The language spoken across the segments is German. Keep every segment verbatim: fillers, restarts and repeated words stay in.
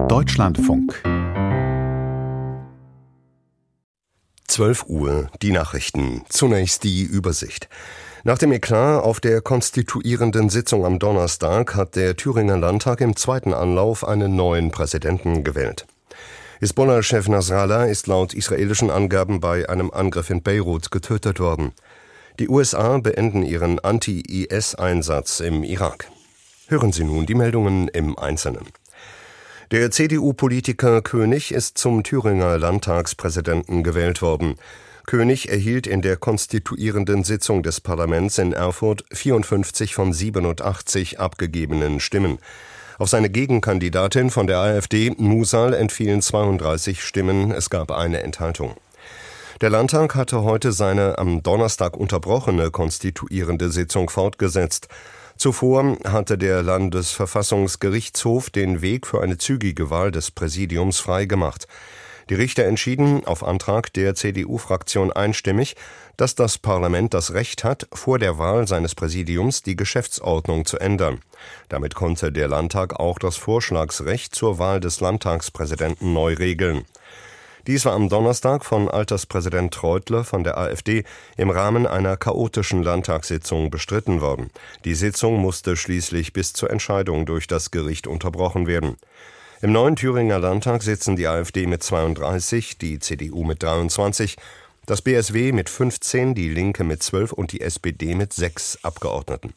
Deutschlandfunk. zwölf Uhr, die Nachrichten. Zunächst die Übersicht. Nach dem Eklat auf der konstituierenden Sitzung am Donnerstag hat der Thüringer Landtag im zweiten Anlauf einen neuen Präsidenten gewählt. Hisbollah-Chef Nasrallah ist laut israelischen Angaben bei einem Angriff in Beirut getötet worden. Die U S A beenden ihren Anti-I S-Einsatz im Irak. Hören Sie nun die Meldungen im Einzelnen. Der C D U-Politiker König ist zum Thüringer Landtagspräsidenten gewählt worden. König erhielt in der konstituierenden Sitzung des Parlaments in Erfurt vierundfünfzig von siebenundachtzig abgegebenen Stimmen. Auf seine Gegenkandidatin von der AfD, Musal, entfielen zweiunddreißig Stimmen, es gab eine Enthaltung. Der Landtag hatte heute seine am Donnerstag unterbrochene konstituierende Sitzung fortgesetzt. Zuvor hatte der Landesverfassungsgerichtshof den Weg für eine zügige Wahl des Präsidiums freigemacht. Die Richter entschieden auf Antrag der C D U-Fraktion einstimmig, dass das Parlament das Recht hat, vor der Wahl seines Präsidiums die Geschäftsordnung zu ändern. Damit konnte der Landtag auch das Vorschlagsrecht zur Wahl des Landtagspräsidenten neu regeln. Dies war am Donnerstag von Alterspräsident Treutler von der AfD im Rahmen einer chaotischen Landtagssitzung bestritten worden. Die Sitzung musste schließlich bis zur Entscheidung durch das Gericht unterbrochen werden. Im neuen Thüringer Landtag sitzen die AfD mit zweiunddreißig, die C D U mit dreiundzwanzig, das B S W mit fünfzehn, die Linke mit zwölf und die S P D mit sechs Abgeordneten.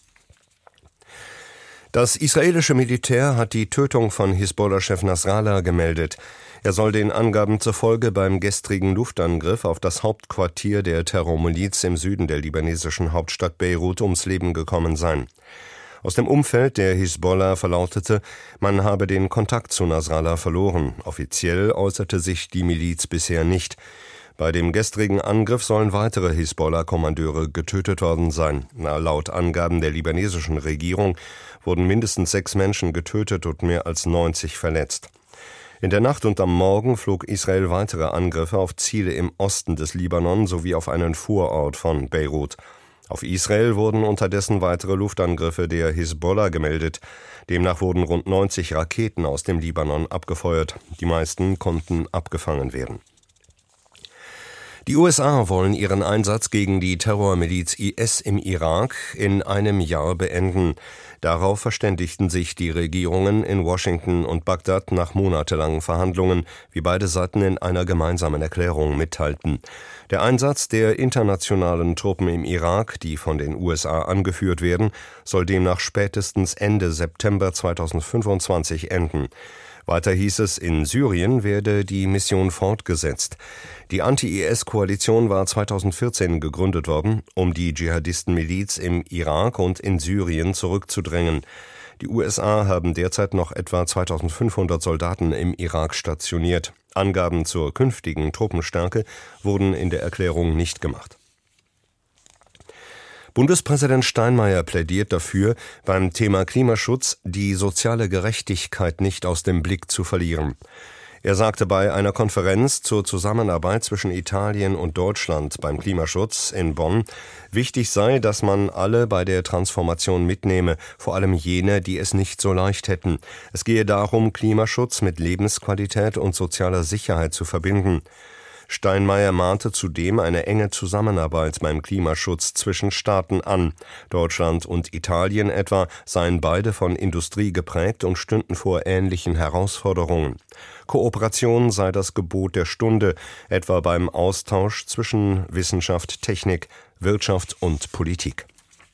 Das israelische Militär hat die Tötung von Hisbollah-Chef Nasrallah gemeldet. Er soll den Angaben zufolge beim gestrigen Luftangriff auf das Hauptquartier der Terrormiliz im Süden der libanesischen Hauptstadt Beirut ums Leben gekommen sein. Aus dem Umfeld der Hisbollah verlautete, man habe den Kontakt zu Nasrallah verloren. Offiziell äußerte sich die Miliz bisher nicht. Bei dem gestrigen Angriff sollen weitere Hisbollah-Kommandeure getötet worden sein. Na, laut Angaben der libanesischen Regierung wurden mindestens sechs Menschen getötet und mehr als neunzig verletzt. In der Nacht und am Morgen flog Israel weitere Angriffe auf Ziele im Osten des Libanon sowie auf einen Vorort von Beirut. Auf Israel wurden unterdessen weitere Luftangriffe der Hisbollah gemeldet. Demnach wurden rund neunzig Raketen aus dem Libanon abgefeuert. Die meisten konnten abgefangen werden. Die U S A wollen ihren Einsatz gegen die Terrormiliz I S im Irak in einem Jahr beenden. Darauf verständigten sich die Regierungen in Washington und Bagdad nach monatelangen Verhandlungen, wie beide Seiten in einer gemeinsamen Erklärung mitteilten. Der Einsatz der internationalen Truppen im Irak, die von den U S A angeführt werden, soll demnach spätestens Ende September zweitausendfünfundzwanzig enden. Weiter hieß es, in Syrien werde die Mission fortgesetzt. Die Anti-I S-Koalition war zweitausendvierzehn gegründet worden, um die Dschihadisten-Miliz im Irak und in Syrien zurückzudrängen. Die U S A haben derzeit noch etwa zweitausendfünfhundert Soldaten im Irak stationiert. Angaben zur künftigen Truppenstärke wurden in der Erklärung nicht gemacht. Bundespräsident Steinmeier plädiert dafür, beim Thema Klimaschutz die soziale Gerechtigkeit nicht aus dem Blick zu verlieren. Er sagte bei einer Konferenz zur Zusammenarbeit zwischen Italien und Deutschland beim Klimaschutz in Bonn, wichtig sei, dass man alle bei der Transformation mitnehme, vor allem jene, die es nicht so leicht hätten. Es gehe darum, Klimaschutz mit Lebensqualität und sozialer Sicherheit zu verbinden. Steinmeier mahnte zudem eine enge Zusammenarbeit beim Klimaschutz zwischen Staaten an. Deutschland und Italien etwa seien beide von Industrie geprägt und stünden vor ähnlichen Herausforderungen. Kooperation sei das Gebot der Stunde, etwa beim Austausch zwischen Wissenschaft, Technik, Wirtschaft und Politik.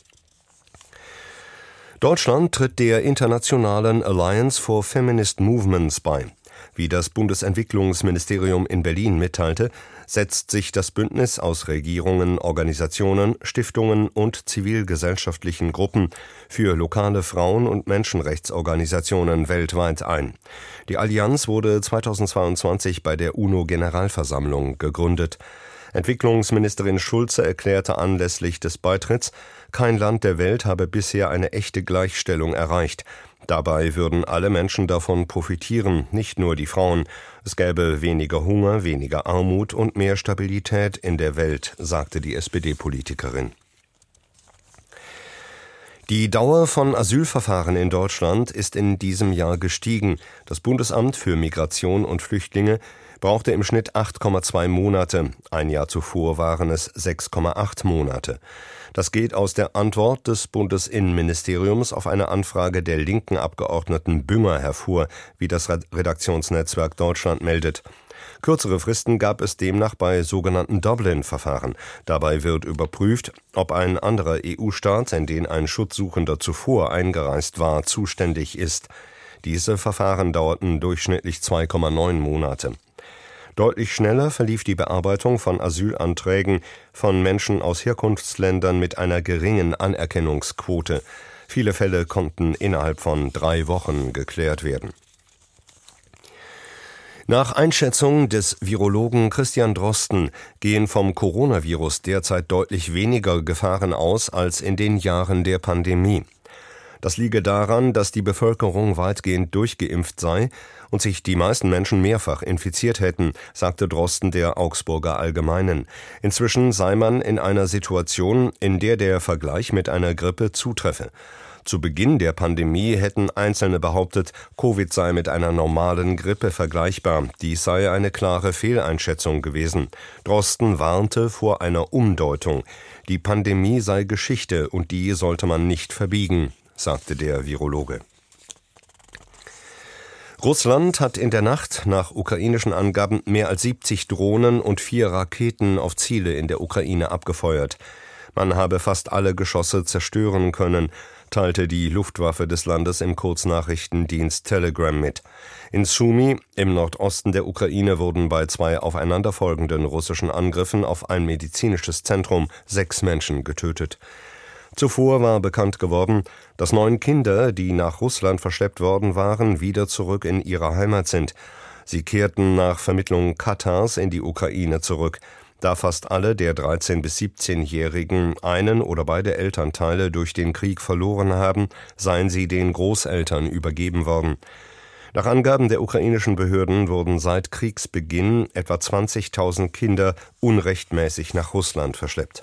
Deutschland tritt der internationalen Alliance for Feminist Movements bei. Wie das Bundesentwicklungsministerium in Berlin mitteilte, setzt sich das Bündnis aus Regierungen, Organisationen, Stiftungen und zivilgesellschaftlichen Gruppen für lokale Frauen- und Menschenrechtsorganisationen weltweit ein. Die Allianz wurde zweitausendzweiundzwanzig bei der UNO-Generalversammlung gegründet. Entwicklungsministerin Schulze erklärte anlässlich des Beitritts, kein Land der Welt habe bisher eine echte Gleichstellung erreicht. Dabei würden alle Menschen davon profitieren, nicht nur die Frauen. Es gäbe weniger Hunger, weniger Armut und mehr Stabilität in der Welt, sagte die S P D-Politikerin. Die Dauer von Asylverfahren in Deutschland ist in diesem Jahr gestiegen. Das Bundesamt für Migration und Flüchtlinge brauchte im Schnitt acht Komma zwei Monate. Ein Jahr zuvor waren es sechs Komma acht Monate. Das geht aus der Antwort des Bundesinnenministeriums auf eine Anfrage der linken Abgeordneten Bünger hervor, wie das Redaktionsnetzwerk Deutschland meldet. Kürzere Fristen gab es demnach bei sogenannten Dublin-Verfahren. Dabei wird überprüft, ob ein anderer E U-Staat, in den ein Schutzsuchender zuvor eingereist war, zuständig ist. Diese Verfahren dauerten durchschnittlich zwei Komma neun Monate. Deutlich schneller verlief die Bearbeitung von Asylanträgen von Menschen aus Herkunftsländern mit einer geringen Anerkennungsquote. Viele Fälle konnten innerhalb von drei Wochen geklärt werden. Nach Einschätzung des Virologen Christian Drosten gehen vom Coronavirus derzeit deutlich weniger Gefahren aus als in den Jahren der Pandemie. Das liege daran, dass die Bevölkerung weitgehend durchgeimpft sei und sich die meisten Menschen mehrfach infiziert hätten, sagte Drosten der Augsburger Allgemeinen. Inzwischen sei man in einer Situation, in der der Vergleich mit einer Grippe zutreffe. Zu Beginn der Pandemie hätten Einzelne behauptet, Covid sei mit einer normalen Grippe vergleichbar. Dies sei eine klare Fehleinschätzung gewesen. Drosten warnte vor einer Umdeutung. Die Pandemie sei Geschichte und die sollte man nicht verbiegen, sagte der Virologe. Russland hat in der Nacht nach ukrainischen Angaben mehr als siebzig Drohnen und vier Raketen auf Ziele in der Ukraine abgefeuert. Man habe fast alle Geschosse zerstören können, teilte die Luftwaffe des Landes im Kurznachrichtendienst Telegram mit. In Sumy, im Nordosten der Ukraine, wurden bei zwei aufeinanderfolgenden russischen Angriffen auf ein medizinisches Zentrum sechs Menschen getötet. Zuvor war bekannt geworden, dass neun Kinder, die nach Russland verschleppt worden waren, wieder zurück in ihrer Heimat sind. Sie kehrten nach Vermittlung Katars in die Ukraine zurück. Da fast alle der dreizehn- bis siebzehnjährigen einen oder beide Elternteile durch den Krieg verloren haben, seien sie den Großeltern übergeben worden. Nach Angaben der ukrainischen Behörden wurden seit Kriegsbeginn etwa zwanzigtausend Kinder unrechtmäßig nach Russland verschleppt.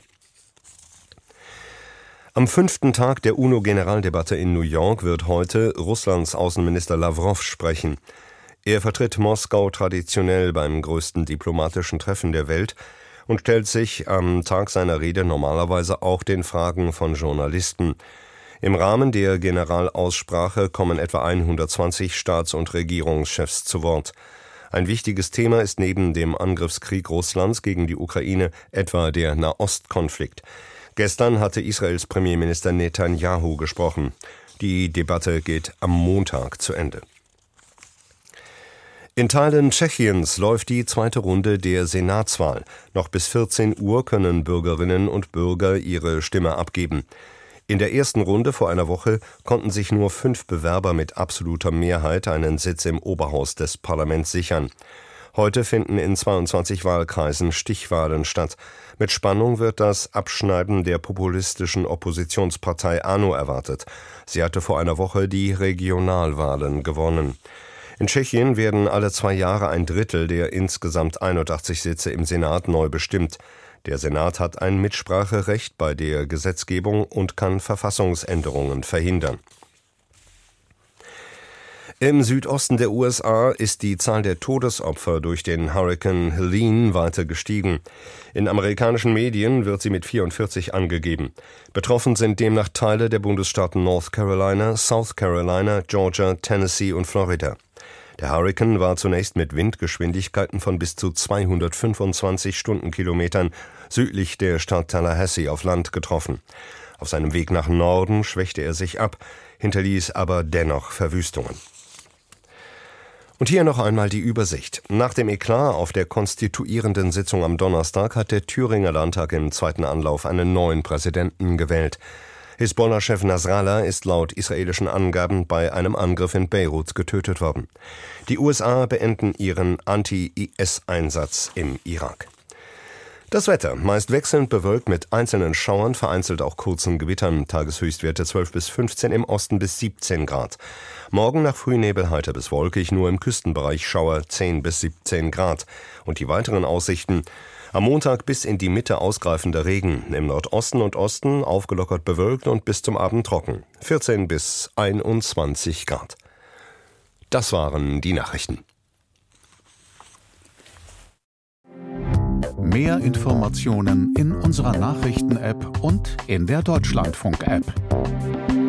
Am fünften Tag der UNO-Generaldebatte in New York wird heute Russlands Außenminister Lawrow sprechen. Er vertritt Moskau traditionell beim größten diplomatischen Treffen der Welt und stellt sich am Tag seiner Rede normalerweise auch den Fragen von Journalisten. Im Rahmen der Generalaussprache kommen etwa hundertzwanzig Staats- und Regierungschefs zu Wort. Ein wichtiges Thema ist neben dem Angriffskrieg Russlands gegen die Ukraine etwa der Nahostkonflikt. Gestern hatte Israels Premierminister Netanyahu gesprochen. Die Debatte geht am Montag zu Ende. In Teilen Tschechiens läuft die zweite Runde der Senatswahl. Noch bis vierzehn Uhr können Bürgerinnen und Bürger ihre Stimme abgeben. In der ersten Runde vor einer Woche konnten sich nur fünf Bewerber mit absoluter Mehrheit einen Sitz im Oberhaus des Parlaments sichern. Heute finden in zweiundzwanzig Wahlkreisen Stichwahlen statt. Mit Spannung wird das Abschneiden der populistischen Oppositionspartei ANO erwartet. Sie hatte vor einer Woche die Regionalwahlen gewonnen. In Tschechien werden alle zwei Jahre ein Drittel der insgesamt einundachtzig Sitze im Senat neu bestimmt. Der Senat hat ein Mitspracherecht bei der Gesetzgebung und kann Verfassungsänderungen verhindern. Im Südosten der U S A ist die Zahl der Todesopfer durch den Hurrikan Helene weiter gestiegen. In amerikanischen Medien wird sie mit vierundvierzig angegeben. Betroffen sind demnach Teile der Bundesstaaten North Carolina, South Carolina, Georgia, Tennessee und Florida. Der Hurrikan war zunächst mit Windgeschwindigkeiten von bis zu zweihundertfünfundzwanzig Stundenkilometern südlich der Stadt Tallahassee auf Land getroffen. Auf seinem Weg nach Norden schwächte er sich ab, hinterließ aber dennoch Verwüstungen. Und hier noch einmal die Übersicht. Nach dem Eklat auf der konstituierenden Sitzung am Donnerstag hat der Thüringer Landtag im zweiten Anlauf einen neuen Präsidenten gewählt. Hisbollah-Chef Nasrallah ist laut israelischen Angaben bei einem Angriff in Beirut getötet worden. Die U S A beenden ihren Anti-I S-Einsatz im Irak. Das Wetter, meist wechselnd bewölkt mit einzelnen Schauern, vereinzelt auch kurzen Gewittern, Tageshöchstwerte zwölf bis fünfzehn, im Osten bis siebzehn Grad. Morgen nach Frühnebel heiter bis wolkig, nur im Küstenbereich Schauer zehn bis siebzehn Grad. Und die weiteren Aussichten: Am Montag bis in die Mitte ausgreifender Regen. Im Nordosten und Osten aufgelockert bewölkt und bis zum Abend trocken. vierzehn bis einundzwanzig Grad. Das waren die Nachrichten. Mehr Informationen in unserer Nachrichten-App und in der Deutschlandfunk-App.